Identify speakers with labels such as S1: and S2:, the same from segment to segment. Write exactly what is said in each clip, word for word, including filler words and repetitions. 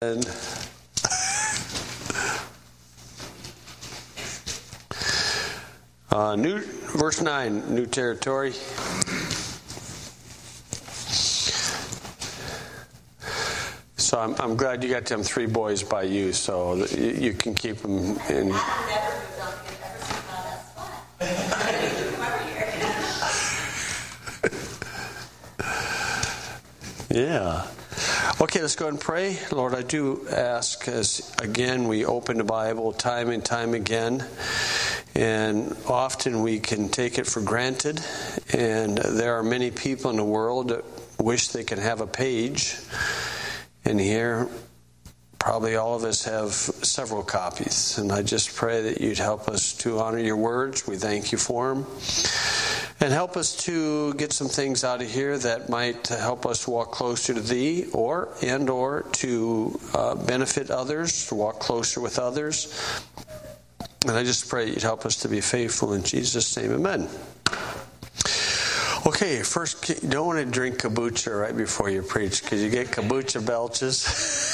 S1: And uh, new verse nine, new territory. So I'm, I'm glad you got them three boys by you, so that you, you can keep them in. Yeah. Okay, let's go and pray. Lord, I do ask, as again we open the Bible time and time again, and often we can take it for granted, and there are many people in the world that wish they could have a page, and here probably all of us have several copies, and I just pray that you'd help us to honor your words. We thank you for them. And help us to get some things out of here that might help us walk closer to Thee, or and or to uh, benefit others, to walk closer with others. And I just pray You'd help us to be faithful in Jesus' name. Amen. Okay, first, you don't want to drink kombucha right before you preach, because you get kombucha belches.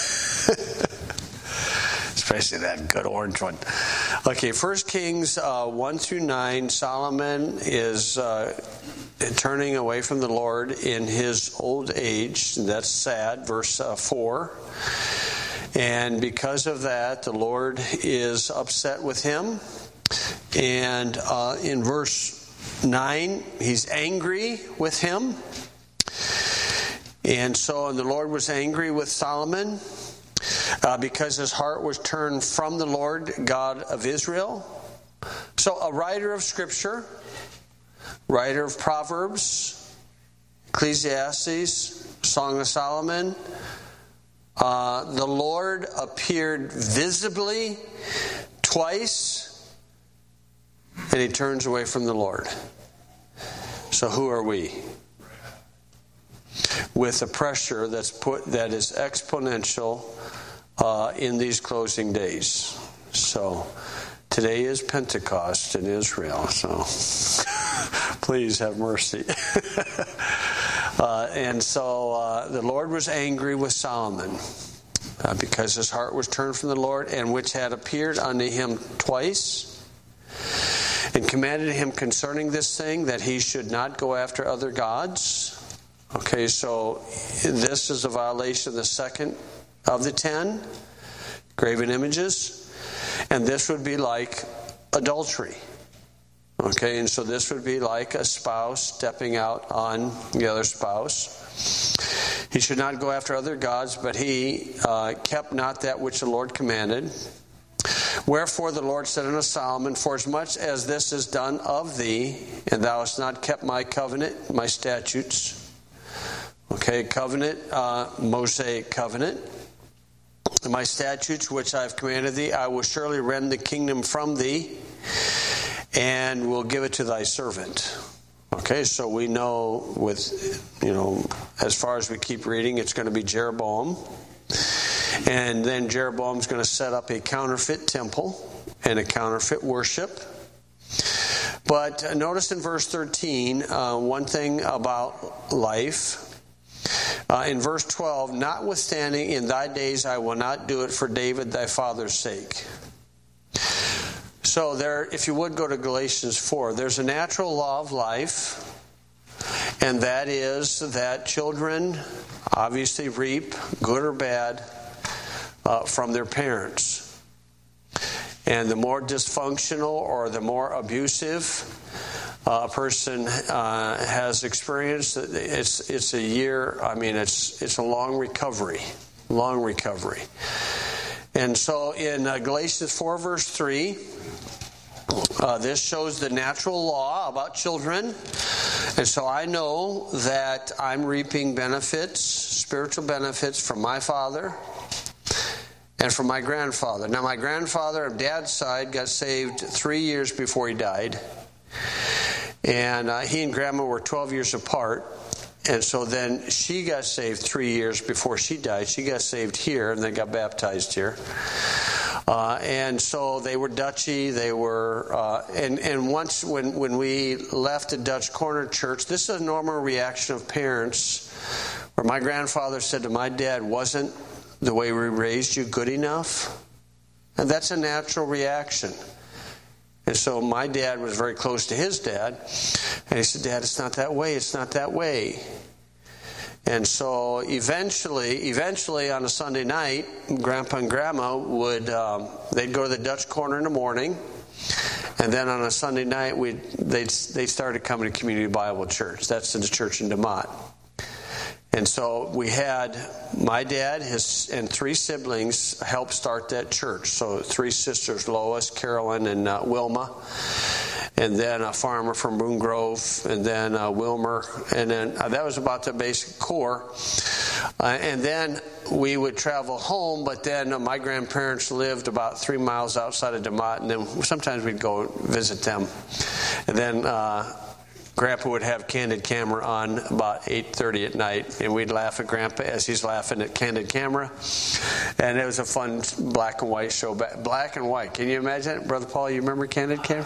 S1: Especially that good orange one. Okay, First Kings uh, one through nine, Solomon is uh, turning away from the Lord in his old age. That's sad, verse uh, four. And because of that, the Lord is upset with him. And uh, in verse nine, he's angry with him. And so and the Lord was angry with Solomon. Uh, because his heart was turned from the Lord God of Israel. So a writer of Scripture, writer of Proverbs, Ecclesiastes, Song of Solomon, uh, the Lord appeared visibly twice, and he turns away from the Lord. So who are we? With the pressure that's put that is exponential uh, in these closing days. So today is Pentecost in Israel. So please have mercy. uh, and so uh, the Lord was angry with Solomon uh, because his heart was turned from the Lord, and which had appeared unto him twice, and commanded him concerning this thing that he should not go after other gods. Okay, so this is a violation of the second of the ten, graven images. And this would be like adultery. Okay, and so this would be like a spouse stepping out on the other spouse. He should not go after other gods, but he uh, kept not that which the Lord commanded. Wherefore the Lord said unto Solomon, forasmuch as this is done of thee, and thou hast not kept my covenant, my statutes. Okay, covenant, uh, Mosaic covenant. My statutes which I have commanded thee, I will surely rend the kingdom from thee, and will give it to thy servant. Okay, so we know with, you know, as far as we keep reading, it's going to be Jeroboam. And then Jeroboam's going to set up a counterfeit temple and a counterfeit worship. But notice in verse thirteen, uh, one thing about life. Uh, in verse twelve, notwithstanding in thy days I will not do it for David thy father's sake. So there, if you would go to Galatians four, there's a natural law of life, and that is that children obviously reap, good or bad, uh, from their parents. And the more dysfunctional or the more abusive Uh, a person uh, has experienced, it's it's a year, I mean, it's it's a long recovery, long recovery. And so in uh, Galatians four, verse three, uh, this shows the natural law about children. And so I know that I'm reaping benefits, spiritual benefits from my father and from my grandfather. Now, my grandfather of dad's side got saved three years before he died. And uh, he and Grandma were twelve years apart. And so then she got saved three years before she died. She got saved here and then got baptized here. Uh, and so they were Dutchy. They were, uh, and, and once when, when we left the Dutch Corner Church, this is a normal reaction of parents, where my grandfather said to my dad, wasn't the way we raised you good enough? And that's a natural reaction. And so my dad was very close to his dad. And he said, Dad, it's not that way. It's not that way. And so eventually, eventually on a Sunday night, Grandpa and Grandma would, um, they'd go to the Dutch corner in the morning. And then on a Sunday night, we they they started coming to Community Bible Church. That's in the church in DeMotte. And so we had my dad, his and three siblings help start that church. So three sisters, Lois, Carolyn, and uh, Wilma. And then a farmer from Boone Grove, and then uh, Wilmer. And then uh, that was about the basic core. Uh, and then we would travel home, but then uh, my grandparents lived about three miles outside of DeMotte, and then sometimes we'd go visit them. And then uh, Grandpa would have Candid Camera on about eight thirty at night, and we'd laugh at Grandpa as he's laughing at Candid Camera. And it was a fun black and white show. Black and white. Can you imagine it? Brother Paul, you remember Candid Camera?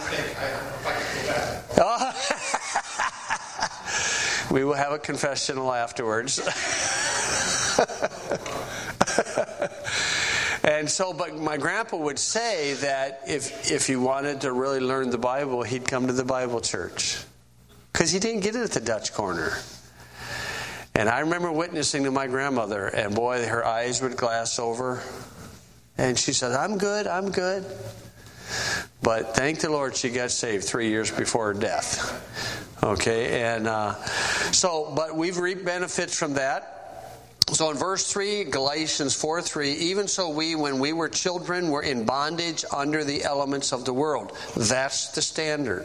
S1: Oh. We will have a confessional afterwards. And so, but my grandpa would say that if if he wanted to really learn the Bible, he'd come to the Bible church. Because he didn't get it at the Dutch corner. And I remember witnessing to my grandmother, and boy, her eyes would glass over. And she said, I'm good, I'm good. But thank the Lord she got saved three years before her death. Okay, and uh, so, but we've reaped benefits from that. So in verse three, Galatians four three, even so we, when we were children, were in bondage under the elements of the world. That's the standard.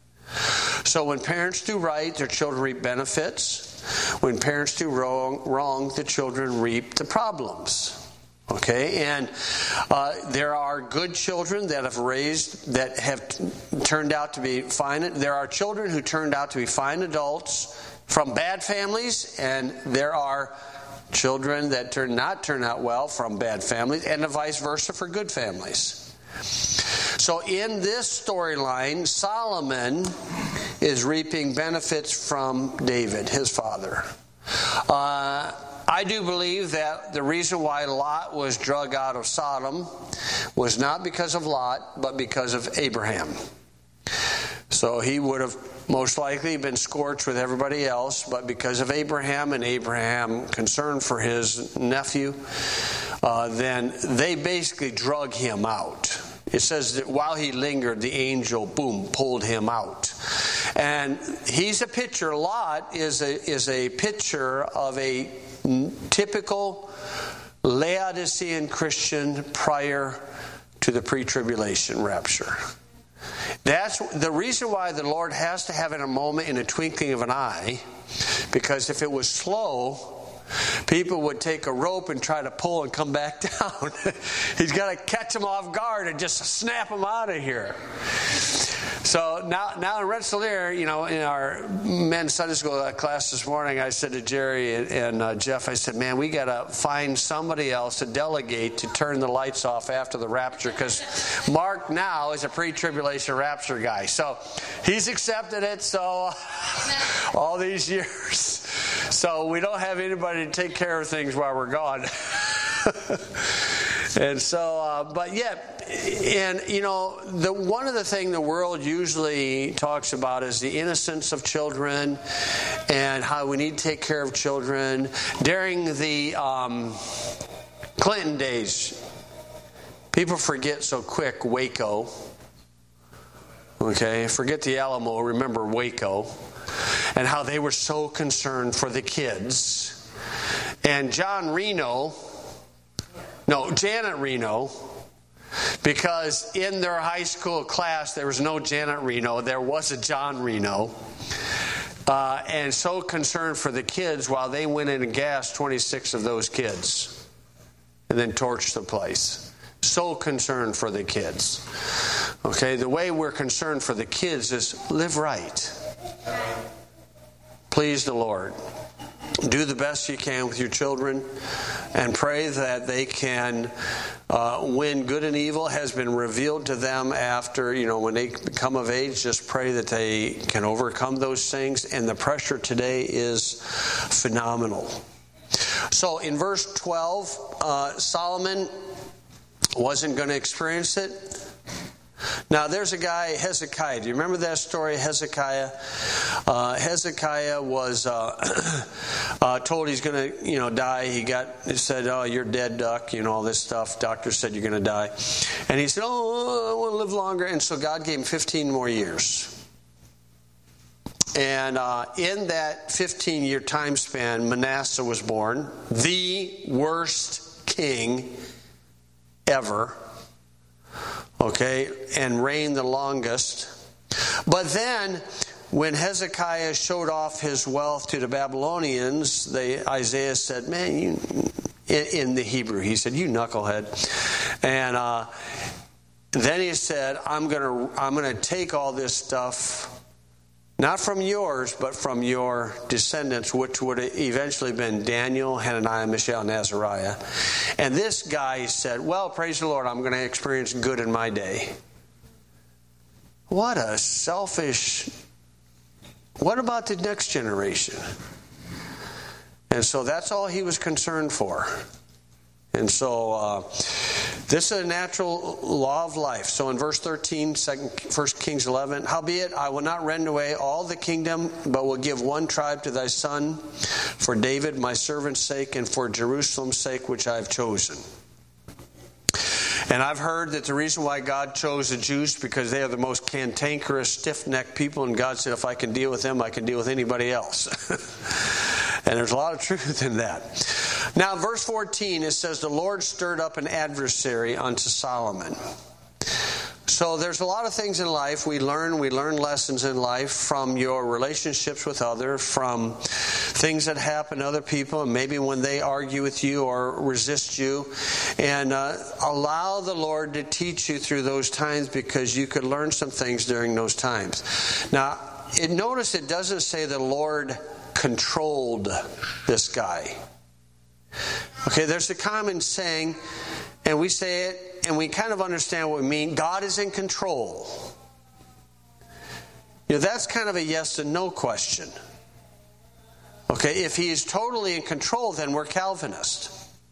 S1: So when parents do right, their children reap benefits. When parents do wrong, wrong the children reap the problems. Okay, and uh, there are good children that have raised, that have t- turned out to be fine. There are children who turned out to be fine adults from bad families, and there are children that turn not turn out well from bad families, and the vice versa for good families. So in this storyline, Solomon is reaping benefits from David, his father. Uh, I do believe that the reason why Lot was drug out of Sodom was not because of Lot, but because of Abraham. So he would have most likely been scorched with everybody else, but because of Abraham and Abraham concern for his nephew, uh, then they basically drug him out. It says that while he lingered, the angel, boom, pulled him out. And he's a picture, Lot is a, is a picture of a typical Laodicean Christian prior to the pre-tribulation rapture. That's the reason why the Lord has to have in a moment, in a twinkling of an eye, because if it was slow, people would take a rope and try to pull and come back down. He's got to catch them off guard and just snap them out of here. So now, now in Rensselaer, you know, in our men's Sunday school class this morning, I said to Jerry and, and uh, Jeff, I said, man, we got to find somebody else to delegate to turn the lights off after the rapture, because Mark now is a pre-tribulation rapture guy. So he's accepted it, so all these years. So we don't have anybody to take care of things while we're gone. And so, uh, but yet, and you know, the one of the things the world usually talks about is the innocence of children and how we need to take care of children. During the um, Clinton days, people forget so quick Waco. Okay, forget the Alamo, remember Waco. And how they were so concerned for the kids. And John Reno, no, Janet Reno, because in their high school class there was no Janet Reno, there was a John Reno. Uh, and so concerned for the kids while they went in and gassed twenty-six of those kids. And then torched the place. So concerned for the kids. Okay, the way we're concerned for the kids is live right. Please the Lord. Do the best you can with your children and pray that they can, uh, when good and evil has been revealed to them after, you know, when they become of age, just pray that they can overcome those things. And the pressure today is phenomenal. So in verse twelve, uh, Solomon wasn't going to experience it. Now there's a guy, Hezekiah. Do you remember that story, Hezekiah? Uh, Hezekiah was uh, uh, told he's going to, you know, die. He got he said, "Oh, you're dead, duck." You know, all this stuff. Doctor said you're going to die, and he said, "Oh, I want to live longer." And so God gave him fifteen more years. And uh, in that fifteen-year time span, Manasseh was born, the worst king ever. Okay, and reigned the longest. But then, when Hezekiah showed off his wealth to the Babylonians, they, Isaiah said, "Man, you," in, in the Hebrew, he said, "You knucklehead." And uh, then he said, "I'm gonna, I'm gonna take all this stuff, not from yours, but from your descendants," which would have eventually been Daniel, Hananiah, Mishael, and Azariah. And this guy said, "Well, praise the Lord, I'm going to experience good in my day." What a selfish... What about the next generation? And so that's all he was concerned for. And so uh, this is a natural law of life. So in verse thirteen, First Kings eleven, "Howbeit I will not rend away all the kingdom, but will give one tribe to thy son, for David my servant's sake, and for Jerusalem's sake, which I have chosen." And I've heard that the reason why God chose the Jews because they are the most cantankerous, stiff-necked people, and God said, if I can deal with them, I can deal with anybody else. And there's a lot of truth in that. Now, verse fourteen, it says, "The Lord stirred up an adversary unto Solomon." So there's a lot of things in life we learn. We learn lessons in life from your relationships with others, from things that happen to other people, and maybe when they argue with you or resist you. And uh, allow the Lord to teach you through those times, because you could learn some things during those times. Now, it, notice it doesn't say the Lord controlled this guy. Okay, there's a common saying, and we say it, and we kind of understand what we mean. God is in control. You know, that's kind of a yes and no question. Okay, if he is totally in control, then we're Calvinist.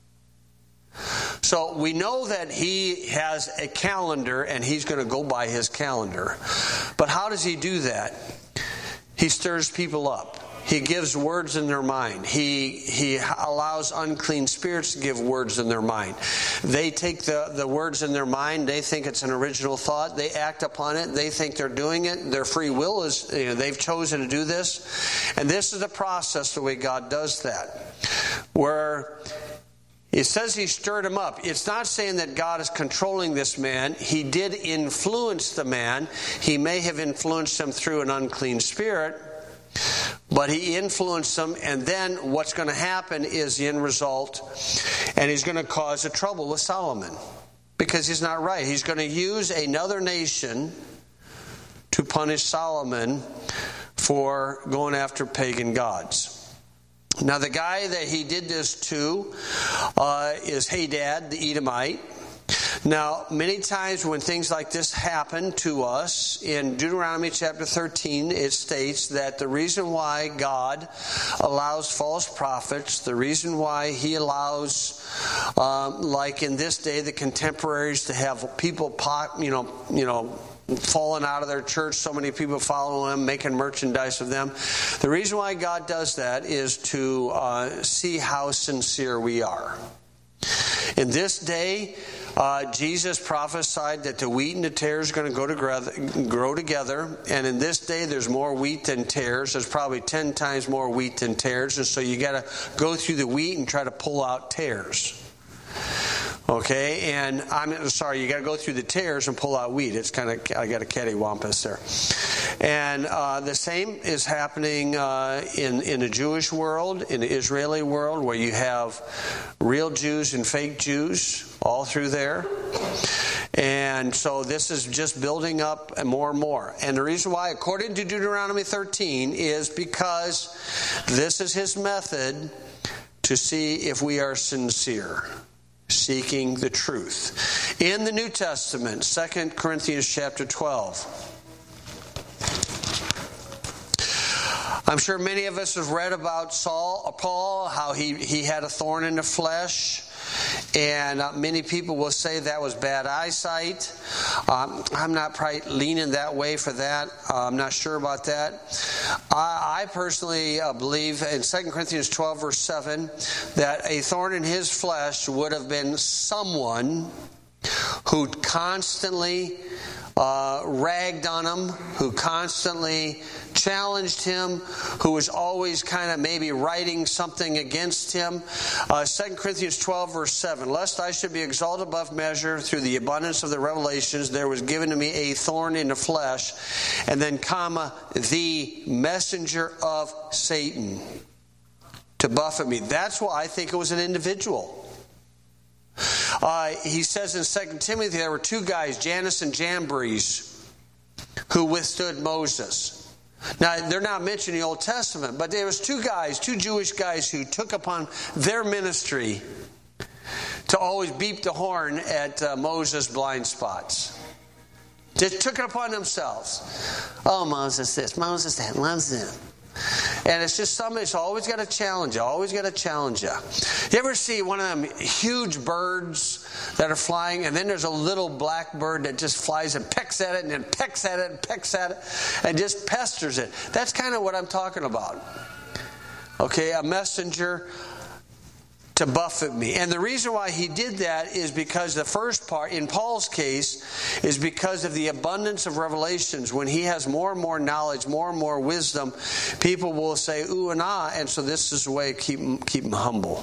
S1: So we know that he has a calendar, and he's going to go by his calendar. But how does he do that? He stirs people up. He gives words in their mind. He he allows unclean spirits to give words in their mind. They take the, the words in their mind. They think it's an original thought. They act upon it. They think they're doing it. Their free will is, you know, they've chosen to do this. And this is the process, the way God does that. Where it says he stirred him up. It's not saying that God is controlling this man. He did influence the man. He may have influenced him through an unclean spirit. But he influenced them, and then what's going to happen is the end result, and he's going to cause a trouble with Solomon because he's not right. He's going to use another nation to punish Solomon for going after pagan gods. Now, the guy that he did this to uh, is Hadad, the Edomite. Now, many times when things like this happen to us, in Deuteronomy chapter thirteen, it states that the reason why God allows false prophets, the reason why he allows, um, like in this day, the contemporaries to have people, pot, you know, you know, falling out of their church, so many people following them, making merchandise of them. The reason why God does that is to uh, see how sincere we are. In this day, uh, Jesus prophesied that the wheat and the tares are going to go together, grow together. And in this day, there's more wheat than tares. There's probably ten times more wheat than tares. And so you got to go through the wheat and try to pull out tares. Okay, and I'm sorry, you got to go through the tares and pull out wheat. It's kind of, I got a cattywampus there. And uh, the same is happening uh, in, in the Jewish world, in the Israeli world, where you have real Jews and fake Jews all through there. And so this is just building up more and more. And the reason why, according to Deuteronomy thirteen, is because this is his method to see if we are sincere, seeking the truth. In the New Testament, Second Corinthians chapter twelve. I'm sure many of us have read about Saul or Paul, how he, he had a thorn in the flesh. And uh, many people will say that was bad eyesight. Um, I'm not probably leaning that way for that. Uh, I'm not sure about that. I, I personally uh, believe in Second Corinthians twelve, verse seven, that a thorn in his flesh would have been someone who constantly uh, ragged on him, who constantly challenged him, who was always kind of maybe writing something against him. Uh, Second Corinthians twelve, verse seven, lest I should be exalted above measure through the abundance of the revelations, there was given to me a thorn in the flesh, and then comma, the messenger of Satan to buffet me. That's why I think it was an individual. Uh, he says in Second Timothy there were two guys, Jannes and Jambres, who withstood Moses. Now, they're not mentioned in the Old Testament, but there was two guys, two Jewish guys who took upon their ministry to always beep the horn at uh, Moses' blind spots. Just took it upon themselves. Oh, Moses this, Moses that, Moses that. And it's just somebody that's always got to challenge you, always got to challenge you. You ever see one of them huge birds that are flying, and then there's a little black bird that just flies and pecks at it, and then pecks at it, and pecks at it, and just pesters it? That's kind of what I'm talking about. Okay, a messenger to buffet me. And the reason why he did that is because the first part, in Paul's case, is because of the abundance of revelations. When he has more and more knowledge, more and more wisdom, people will say, ooh and ah, and so this is the way to keep him, keep him humble.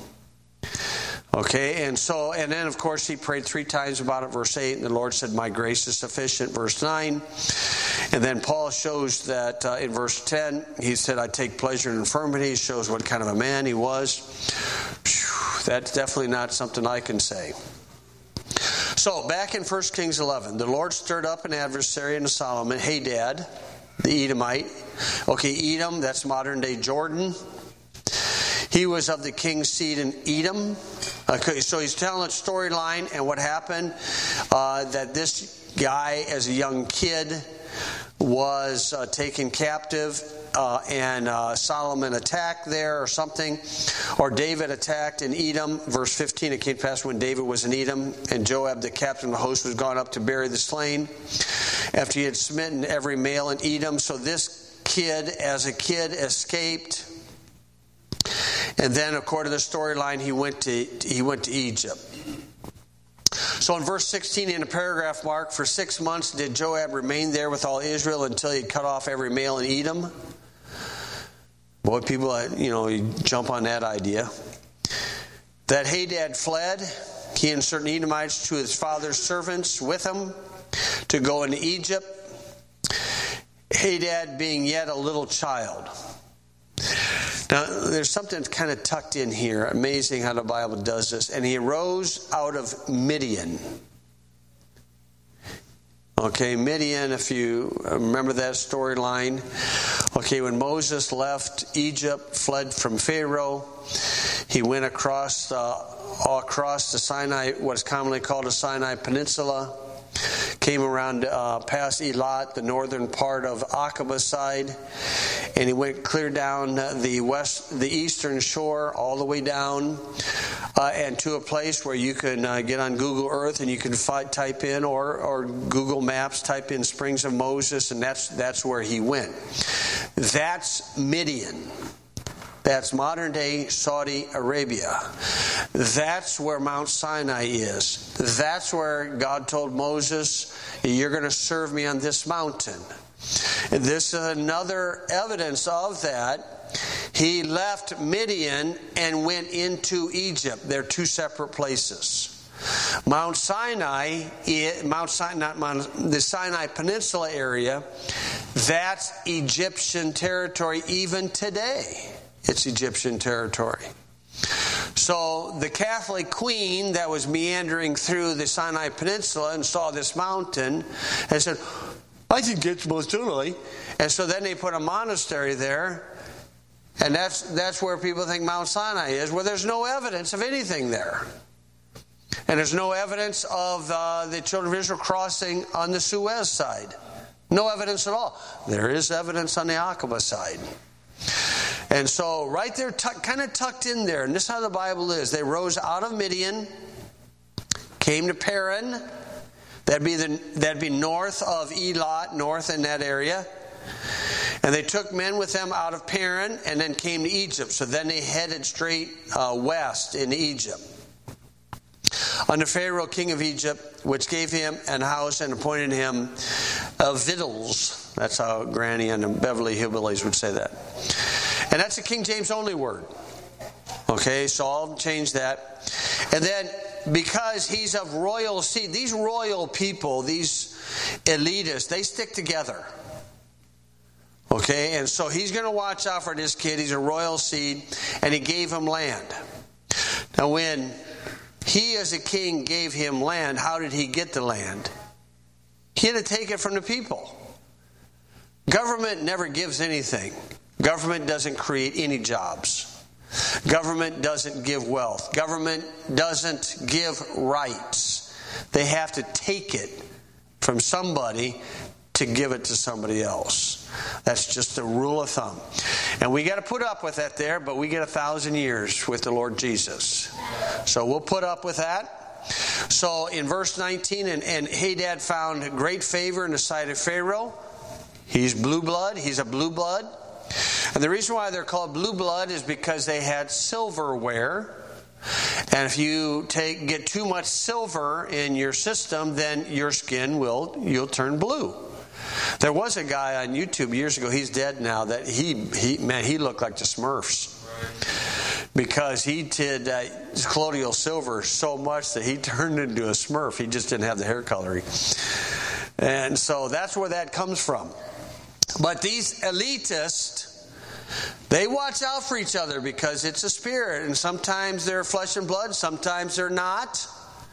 S1: Okay, and so, and then of course he prayed three times about it, verse eight, and the Lord said, my grace is sufficient, verse nine. And then Paul shows that uh, in verse ten, he said, I take pleasure in infirmity, shows what kind of a man he was. That's definitely not something I can say. So, back in First Kings eleven, the Lord stirred up an adversary unto Solomon, Hadad, the Edomite. Okay, Edom, that's modern-day Jordan. He was of the king's seed in Edom. Okay, so he's telling a storyline, and what happened, uh, that this guy, as a young kid, was uh, taken captive, uh, and uh, Solomon attacked there or something, or David attacked in Edom. Verse fifteen, it came to pass when David was in Edom, and Joab, the captain of the host, was gone up to bury the slain, after he had smitten every male in Edom. So this kid, as a kid, escaped. And then, according to the storyline, he went to he went to Egypt. So in verse sixteen, in a paragraph mark, for six months did Joab remain there with all Israel until he had cut off every male in Edom. Boy, people, you know, you jump on that idea. That Hadad fled, he and certain Edomites, to his father's servants with him to go into Egypt. Hadad being yet a little child. Now, there's something kind of tucked in here. Amazing how the Bible does this. And he arose out of Midian. Okay, Midian, if you remember that storyline. Okay, when Moses left Egypt, fled from Pharaoh, he went across uh, across the Sinai, what's commonly called the Sinai Peninsula, came around uh, past Elat, the northern part of Aqaba side, and he went clear down the west, the eastern shore, all the way down, uh, and to a place where you can uh, get on Google Earth and you can find, type in, or or Google Maps, type in Springs of Moses, and that's that's where he went. That's Midian. That's modern-day Saudi Arabia. That's where Mount Sinai is. That's where God told Moses, you're going to serve me on this mountain. And this is another evidence of that. He left Midian and went into Egypt. They're two separate places. Mount Sinai, Mount Sinai, not Mount, the Sinai Peninsula area, that's Egyptian territory even today. It's Egyptian territory. So the Catholic queen that was meandering through the Sinai Peninsula and saw this mountain and said, I think it's most totally. And so then they put a monastery there, and that's that's where people think Mount Sinai is, where there's no evidence of anything there. And there's no evidence of uh, the children of Israel crossing on the Suez side. No evidence at all. There is evidence on the Aqaba side. And so right there, tuck, kind of tucked in there, and this is how the Bible is. They rose out of Midian, came to Paran. That'd be the that'd be north of Elat, north in that area. And they took men with them out of Paran and then came to Egypt. So then they headed straight uh, west into Egypt. Under Pharaoh, king of Egypt, which gave him an house and appointed him uh, victuals. That's how Granny and the Beverly Hillbillies would say that. And that's a King James only word. Okay, so I'll change that. And then, because he's of royal seed, these royal people, these elitists, they stick together. Okay, and so he's going to watch out for this kid. He's a royal seed, and he gave him land. Now, when he as a king gave him land, how did he get the land? He had to take it from the people. Government never gives anything. Government doesn't create any jobs. Government doesn't give wealth. Government doesn't give rights. They have to take it from somebody to give it to somebody else. That's just a rule of thumb. And we got to put up with that there, but we get a thousand years with the Lord Jesus. So we'll put up with that. So in verse nineteen, and, and Hadad found great favor in the sight of Pharaoh. He's blue blood. He's a blue blood. And the reason why they're called blue blood is because they had silverware. And if you take get too much silver in your system, then your skin will you'll turn blue. There was a guy on YouTube years ago, he's dead now, that he, he man, he looked like the Smurfs. Because he did uh, colloidal silver so much that he turned into a Smurf. He just didn't have the hair coloring. And so that's where that comes from. But these elitists, they watch out for each other because it's a spirit. And sometimes they're flesh and blood, sometimes they're not.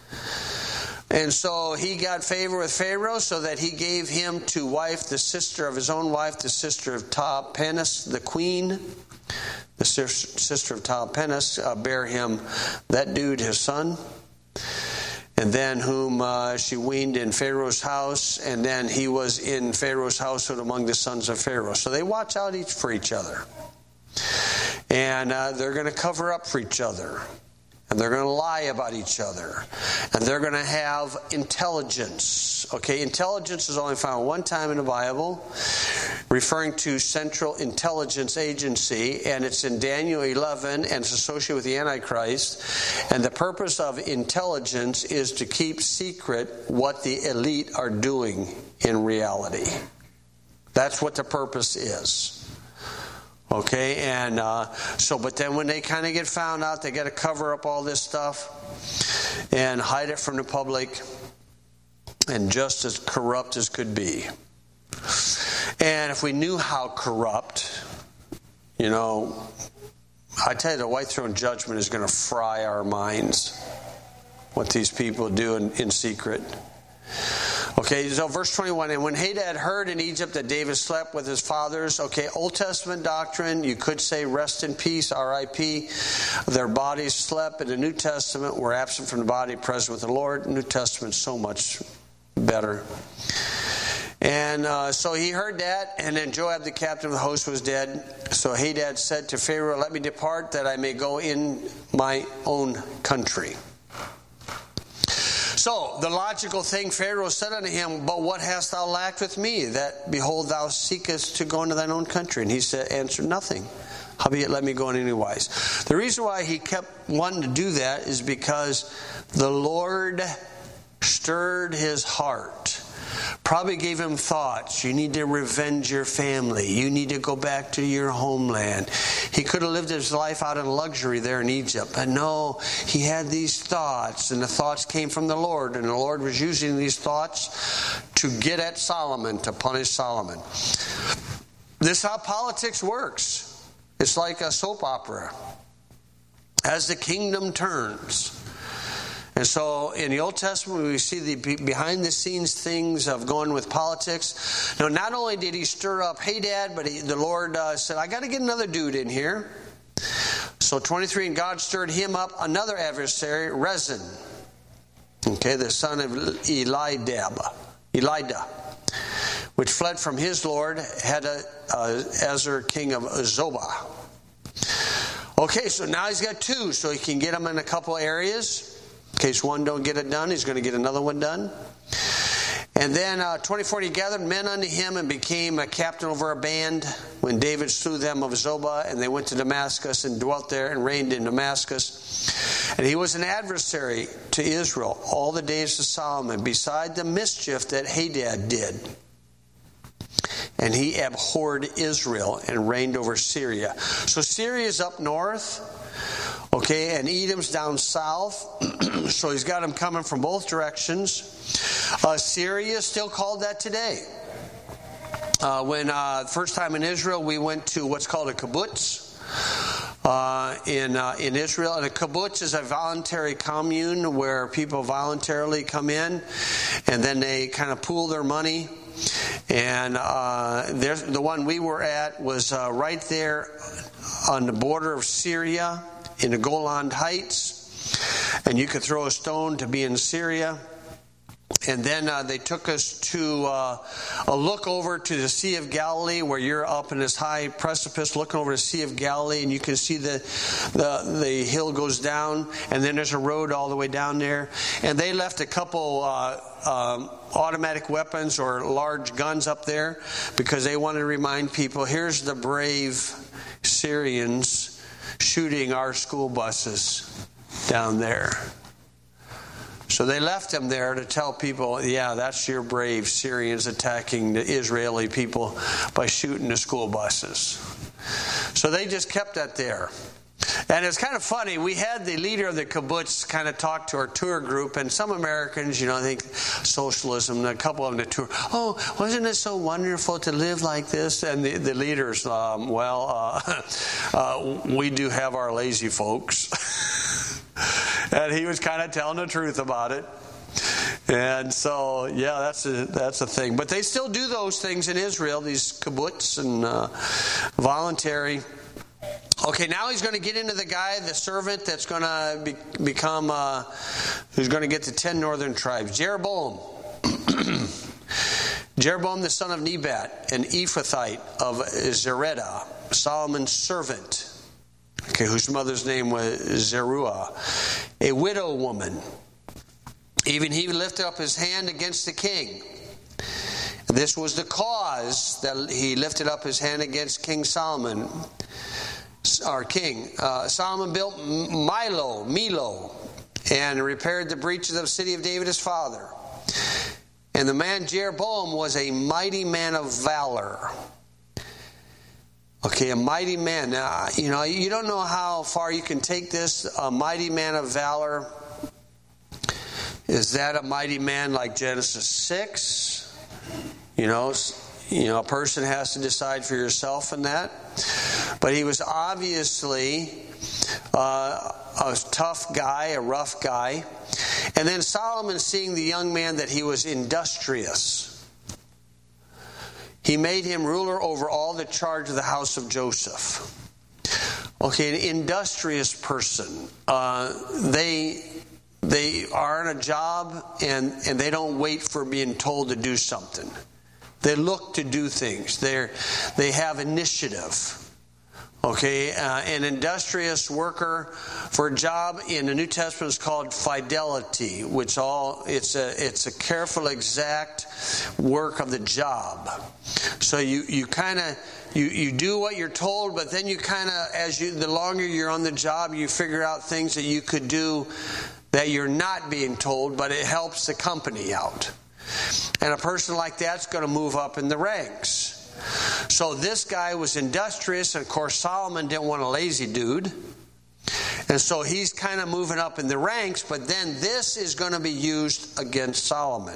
S1: And so he got favor with Pharaoh so that he gave him to wife the sister of his own wife, the sister of Tahpenes, the queen. The sister of Tahpenes uh, bare him, that dude, his son. And then whom uh, she weaned in Pharaoh's house. And then he was in Pharaoh's household among the sons of Pharaoh. So they watch out each for each other. And uh, they're going to cover up for each other. And they're going to lie about each other. And they're going to have intelligence. Okay, intelligence is only found one time in the Bible, referring to Central Intelligence Agency. And it's in Daniel eleven, and it's associated with the Antichrist. And the purpose of intelligence is to keep secret what the elite are doing in reality. That's what the purpose is. Okay, and uh, so, but then when they kind of get found out, they got to cover up all this stuff and hide it from the public, and just as corrupt as could be. And if we knew how corrupt, you know, I tell you, the white throne judgment is going to fry our minds, what these people do in, in secret. Okay, so verse twenty-one, and when Hadad heard in Egypt that David slept with his fathers, okay, Old Testament doctrine, you could say rest in peace, R I P Their bodies slept. In the New Testament, were absent from the body, present with the Lord. New Testament, so much better. And uh, so he heard that, and then Joab, the captain of the host, was dead. So Hadad said to Pharaoh, let me depart, that I may go in my own country. So, the logical thing, Pharaoh said unto him, but what hast thou lacked with me, that, behold, thou seekest to go into thine own country? And he said, answered nothing. Howbeit, let me go in anywise. The reason why he kept wanting to do that is because the Lord stirred his heart. Probably gave him thoughts. You need to revenge your family. You need to go back to your homeland. He could have lived his life out in luxury there in Egypt. But no, he had these thoughts. And the thoughts came from the Lord. And the Lord was using these thoughts to get at Solomon, to punish Solomon. This is how politics works. It's like a soap opera. As the kingdom turns. And so in the Old Testament, we see the behind-the-scenes things of going with politics. Now, not only did he stir up Hadad, but he, the Lord uh, said, I got to get another dude in here. So twenty-three, and God stirred him up another adversary, Rezin. Okay, the son of Elidab. Elidah. which fled from his lord, Hadaezer, king of Zobah. Okay, so now he's got two, so he can get them in a couple areas. In case one don't get it done, he's going to get another one done. And then uh, twenty-four, he gathered men unto him and became a captain over a band when David slew them of Zobah, and they went to Damascus and dwelt there and reigned in Damascus. And he was an adversary to Israel all the days of Solomon, beside the mischief that Hadad did. And he abhorred Israel and reigned over Syria. So Syria is up north, okay, and Edom's down south. So he's got them coming from both directions. Uh, Syria is still called that today. Uh, when uh, first time in Israel, we went to what's called a kibbutz uh, in uh, in Israel. And a kibbutz is a voluntary commune where people voluntarily come in, and then they kind of pool their money. And uh, the one we were at was uh, right there on the border of Syria in the Golan Heights. And you could throw a stone to be in Syria. And then uh, they took us to uh, a look over to the Sea of Galilee, where you're up in this high precipice looking over the Sea of Galilee, and you can see the, the the hill goes down, and then there's a road all the way down there. And they left a couple uh, um, automatic weapons or large guns up there because they wanted to remind people, here's the brave Syrians shooting our school buses down there. So they left them there to tell people, yeah, that's your brave Syrians attacking the Israeli people by shooting the school buses. So they just kept that there. And it's kind of funny. We had the leader of the kibbutz kind of talk to our tour group, and some Americans, you know, think socialism, a couple of them to tour, oh, wasn't it so wonderful to live like this? And the, the leaders, um, well, uh, uh, we do have our lazy folks. And he was kind of telling the truth about it. And so, yeah, that's a, that's a thing. But they still do those things in Israel, these kibbutz and uh, voluntary. Okay, now he's going to get into the guy, the servant that's going to be, become, uh, who's going to get the ten northern tribes. Jeroboam. Jeroboam, the son of Nebat, an Ephrathite of Zeredah, Solomon's servant. Okay, whose mother's name was Zeruiah, a widow woman. Even he lifted up his hand against the king. This was the cause that he lifted up his hand against King Solomon, our king. Uh, Solomon built Milo, Milo, and repaired the breaches of the city of David his father. And the man Jeroboam was a mighty man of valor. Okay, a mighty man. Now, you know, you don't know how far you can take this. A mighty man of valor. Is that a mighty man like Genesis six? You know, you know, a person has to decide for yourself in that. But he was obviously uh, a tough guy, a rough guy. And then Solomon, seeing the young man that he was industrious, he made him ruler over all the charge of the house of Joseph. Okay, an industrious person. Uh, they they are on a job and, and they don't wait for being told to do something. They look to do things. They they have initiative. Okay, uh, an industrious worker for a job in the New Testament is called fidelity, which all it's a it's a careful, exact work of the job. So you you kind of you you do what you're told, but then you kind of, as you the longer you're on the job, you figure out things that you could do that you're not being told, but it helps the company out. And a person like that's going to move up in the ranks. So this guy was industrious, and of course Solomon didn't want a lazy dude. And so he's kind of moving up in the ranks, but then this is going to be used against Solomon.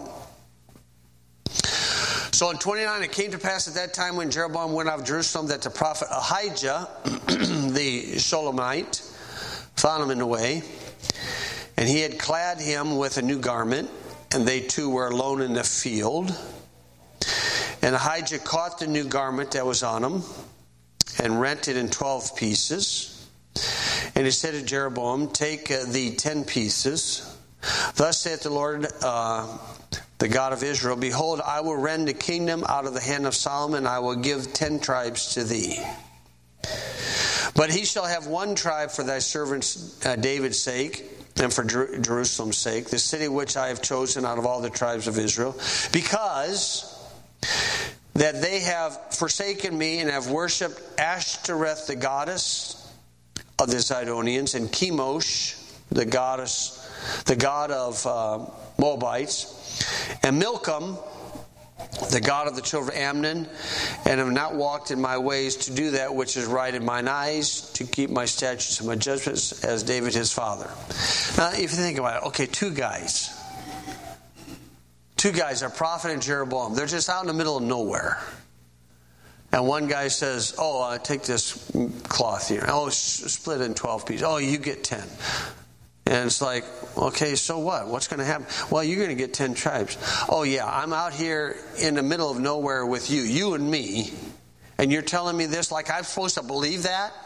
S1: So in twenty-nine, it came to pass at that time when Jeroboam went out of Jerusalem that the prophet Ahijah, the Shulamite, found him in the way. And he had clad him with a new garment, and they two were alone in the field. And Ahijah caught the new garment that was on him and rent it in twelve pieces. And he said to Jeroboam, take uh, thee ten pieces. Thus saith the Lord, uh, the God of Israel, behold, I will rend the kingdom out of the hand of Solomon, and I will give ten tribes to thee. But he shall have one tribe for thy servant uh, David's sake, and for Jer- Jerusalem's sake, the city which I have chosen out of all the tribes of Israel, because that they have forsaken me and have worshipped Ashtoreth, the goddess of the Zidonians, and Chemosh, the goddess, the god of uh, Moabites, and Milcom, the god of the children of Ammon, and have not walked in my ways to do that which is right in mine eyes, to keep my statutes and my judgments, as David his father. Now, if you think about it, okay, two guys. Two guys, a prophet and Jeroboam. They're just out in the middle of nowhere. And one guy says, oh, uh, take this cloth here. Oh, split it in twelve pieces. Oh, you get ten. And it's like, okay, so what? What's going to happen? Well, you're going to get ten tribes. Oh, yeah, I'm out here in the middle of nowhere with you, you and me, and you're telling me this like I'm supposed to believe that?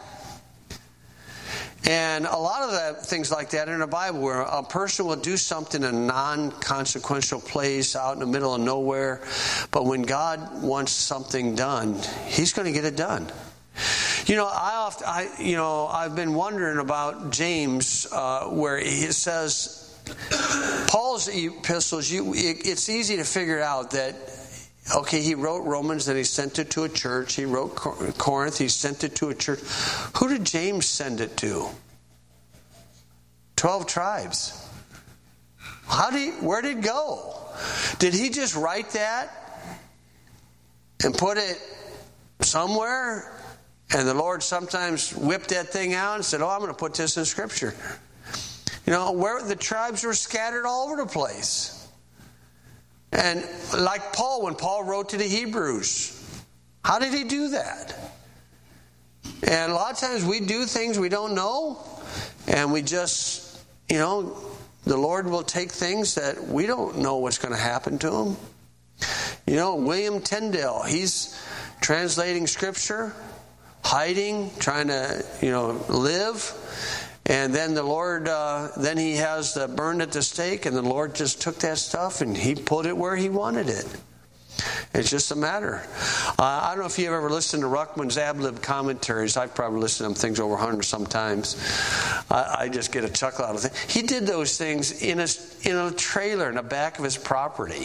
S1: And a lot of the things like that in the Bible, where a person will do something in a non-consequential place out in the middle of nowhere, but when God wants something done, He's going to get it done. You know, I often, I, you know, I've been wondering about James, uh, where he says, Paul's epistles, you, it, it's easy to figure out that, okay, he wrote Romans, and he sent it to a church. He wrote Corinth, he sent it to a church. Who did James send it to? Twelve tribes. How did he, where did it go? Did he just write that and put it somewhere? And the Lord sometimes whipped that thing out and said, oh, I'm going to put this in Scripture. You know, where the tribes were scattered all over the place. And like Paul, when Paul wrote to the Hebrews, how did he do that? And a lot of times we do things we don't know, and we just, you know, the Lord will take things that we don't know what's going to happen to them. You know, William Tyndale, he's translating Scripture, hiding, trying to, you know, live. And then the Lord, uh, then he has the burned at the stake, and the Lord just took that stuff and he put it where he wanted it. It's just a matter. Uh, I don't know if you've ever listened to Ruckman's ad-lib commentaries. I've probably listened to them things over a hundred sometimes. I, I just get a chuckle out of it. He did those things in a, in a trailer in the back of his property.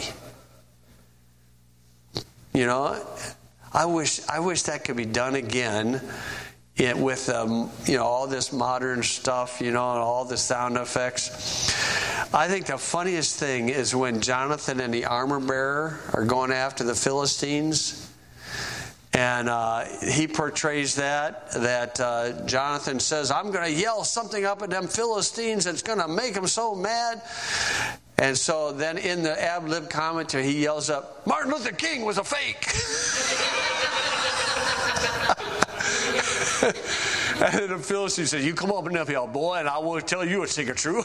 S1: You know, I wish I wish that could be done again. It, with um, you know, all this modern stuff, you know, and all the sound effects. I think the funniest thing is when Jonathan and the armor bearer are going after the Philistines, and uh, he portrays that that uh, Jonathan says, "I'm going to yell something up at them Philistines that's going to make them so mad." And so then in the ad-lib commentary, he yells up, "Martin Luther King was a fake." And then the Philistine said, "You come up and up here, boy, and I will tell you a thing or true."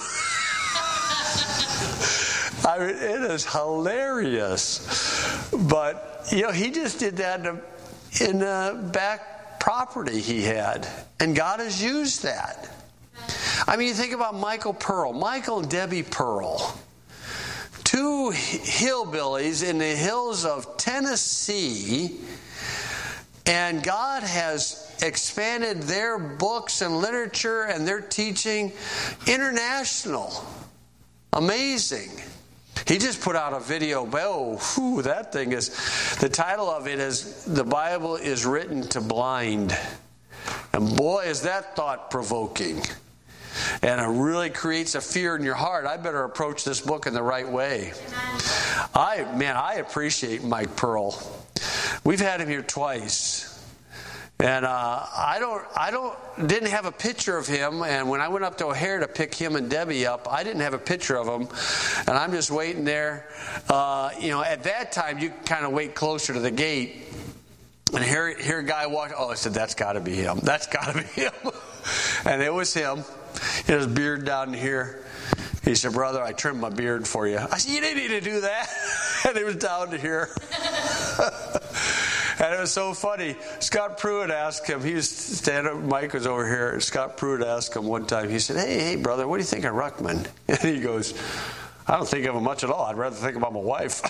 S1: I mean, it is hilarious. But, you know, he just did that in the, in the back property he had. And God has used that. I mean, you think about Michael Pearl. Michael and Debbie Pearl. Two hillbillies in the hills of Tennessee. And God has expanded their books and literature and their teaching international. Amazing. He just put out a video. Oh, whew, that thing is, the title of it is, "The Bible is Written to Blind." And boy, is that thought-provoking. And it really creates a fear in your heart. I better approach this book in the right way. I, man, I appreciate Mike Pearl. We've had him here twice. And uh, I don't, I don't, didn't have a picture of him. And when I went up to O'Hare to pick him and Debbie up, I didn't have a picture of him. And I'm just waiting there. Uh, you know, at that time, you kind of wait closer to the gate. And here, here a guy walked. Oh, I said, "That's got to be him. That's got to be him." And it was him. He had his beard down here. He said, "Brother, I trimmed my beard for you." I said, "You didn't need to do that." And it was down to here. And it was so funny. Scott Pruitt asked him, he was standing up, Mike was over here. Scott Pruitt asked him one time, he said, hey, hey, brother, what do you think of Ruckman? And he goes, I don't think of him much at all. I'd rather think about my wife.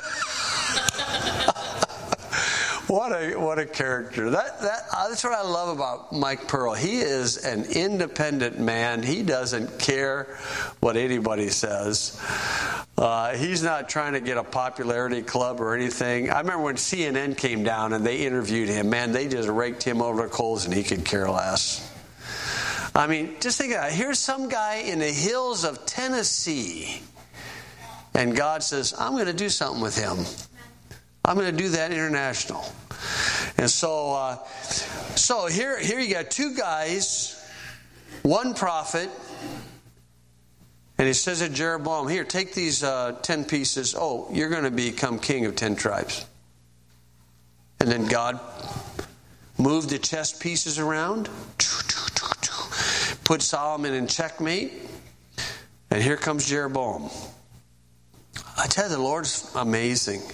S1: What a what a character. That that that's what I love about Mike Pearl. He is an independent man. He doesn't care what anybody says. Uh, he's not trying to get a popularity club or anything. I remember when C N N came down and they interviewed him. Man, they just raked him over the coals and he could care less. I mean, just think about it. Here's some guy in the hills of Tennessee, and God says, I'm going to do something with him. I'm going to do that international. And so uh, so here, here you got two guys, one prophet, and he says to Jeroboam, here, take these uh, ten pieces. Oh, you're going to become king of ten tribes. And then God moved the chess pieces around, put Solomon in checkmate, and here comes Jeroboam. I tell you, the Lord's amazing.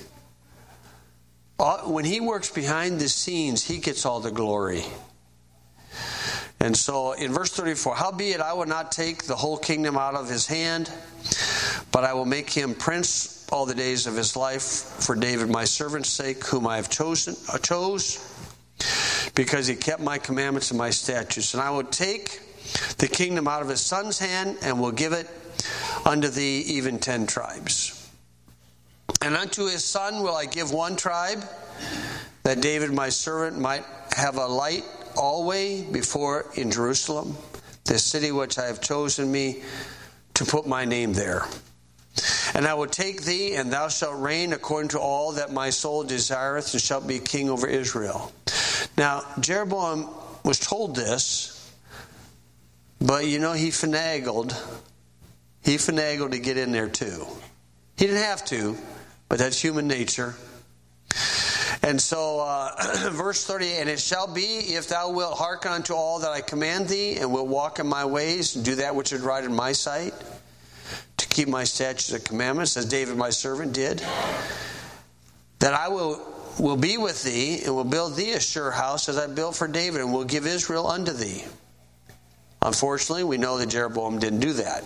S1: When he works behind the scenes, he gets all the glory. And so in verse thirty-four, howbeit I will not take the whole kingdom out of his hand, but I will make him prince all the days of his life for David my servant's sake, whom I have chosen, uh, chose, because he kept my commandments and my statutes. And I will take the kingdom out of his son's hand, and will give it unto thee, even ten tribes. And unto his son will I give one tribe, that David my servant might have a light always before in Jerusalem, the city which I have chosen me to put my name there. And I will take thee, and thou shalt reign according to all that my soul desireth, and shalt be king over Israel. Now, Jeroboam was told this, but you know, he finagled. He finagled to get in there too. He didn't have to, but that's human nature. And so, uh, verse thirty, and it shall be, if thou wilt hearken unto all that I command thee, and wilt walk in my ways, and do that which is right in my sight, to keep my statutes and commandments, as David my servant did, that I will, will be with thee, and will build thee a sure house, as I built for David, and will give Israel unto thee. Unfortunately, we know that Jeroboam didn't do that.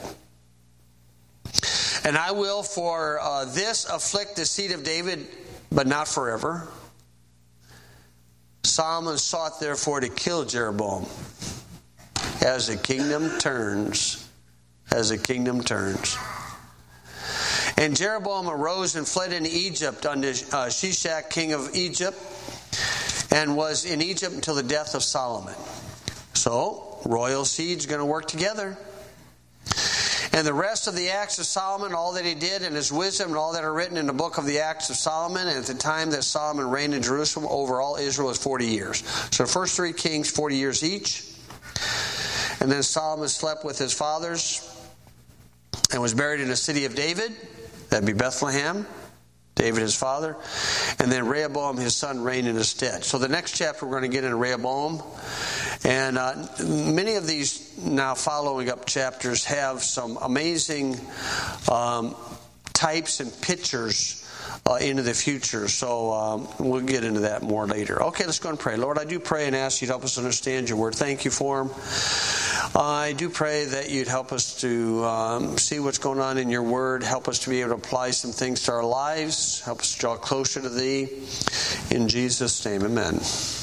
S1: And I will for uh, this afflict the seed of David, but not forever. Solomon sought therefore to kill Jeroboam, as the kingdom turns, as the kingdom turns. And Jeroboam arose and fled into Egypt unto uh, Shishak, king of Egypt, and was in Egypt until the death of Solomon. So, royal seed's going to work together. And the rest of the acts of Solomon, all that he did, and his wisdom, and all that are written in the book of the acts of Solomon, and at the time that Solomon reigned in Jerusalem over all Israel was forty years. So the first three kings, forty years each. And then Solomon slept with his fathers and was buried in the city of David. That'd be Bethlehem. David his father. And then Rehoboam his son reigned in his stead. So the next chapter we're going to get into Rehoboam. And uh, many of these now following up chapters have some amazing um, types and pictures uh, into the future. So um, we'll get into that more later. Okay, let's go and pray. Lord, I do pray and ask you to help us understand your word. Thank you for them. I do pray that you'd help us to um, see what's going on in your word. Help us to be able to apply some things to our lives. Help us to draw closer to thee. In Jesus' name, amen.